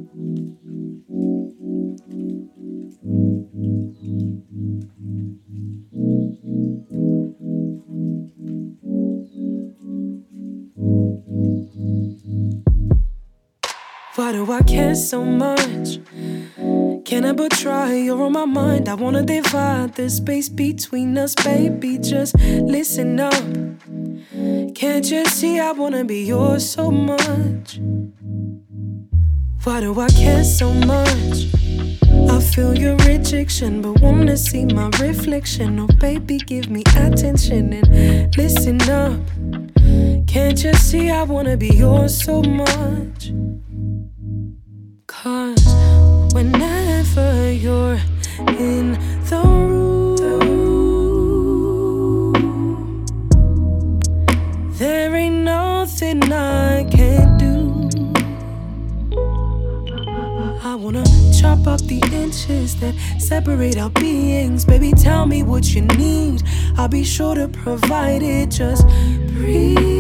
Why do I care so much? Can I but try? You're on my mind. I wanna divide the space between us, baby. Just listen up. Can't you see I wanna be yours so much? Why do I care so much? I feel your rejection, but wanna see my reflection. Oh baby, give me attention and listen up. Can't you see I wanna be yours so much? 'Cause whenever you're in the room, there ain't nothing I can't do. I wanna chop up the inches that separate our beings. Baby, tell me what you need. I'll be sure to provide it. Just breathe.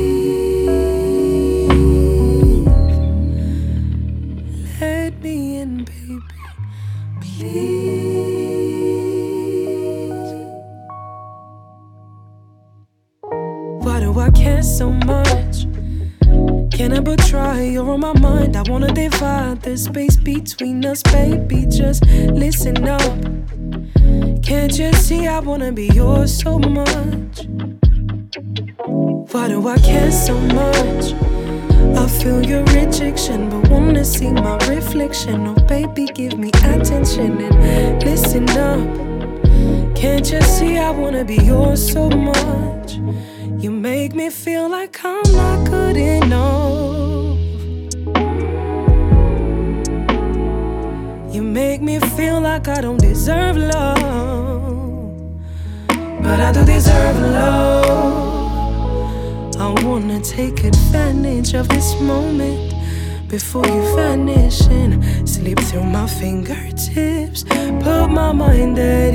Let me in, baby, please. Why do I care so much? Can I but try? You're on my mind. I wanna divide the space between us, baby. Just listen up. Can't you see I wanna be yours so much? Why do I care so much? I feel your rejection, but wanna see my reflection. Oh baby, give me attention and listen up. Can't you see I wanna be yours so much? You make me feel like I'm not good enough. You make me feel like I don't deserve love, but I do deserve love. I wanna take advantage of this moment before you vanish and slip through my fingertips. Put my mind at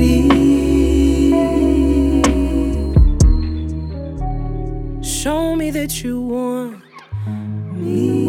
ease. Show me that you want me.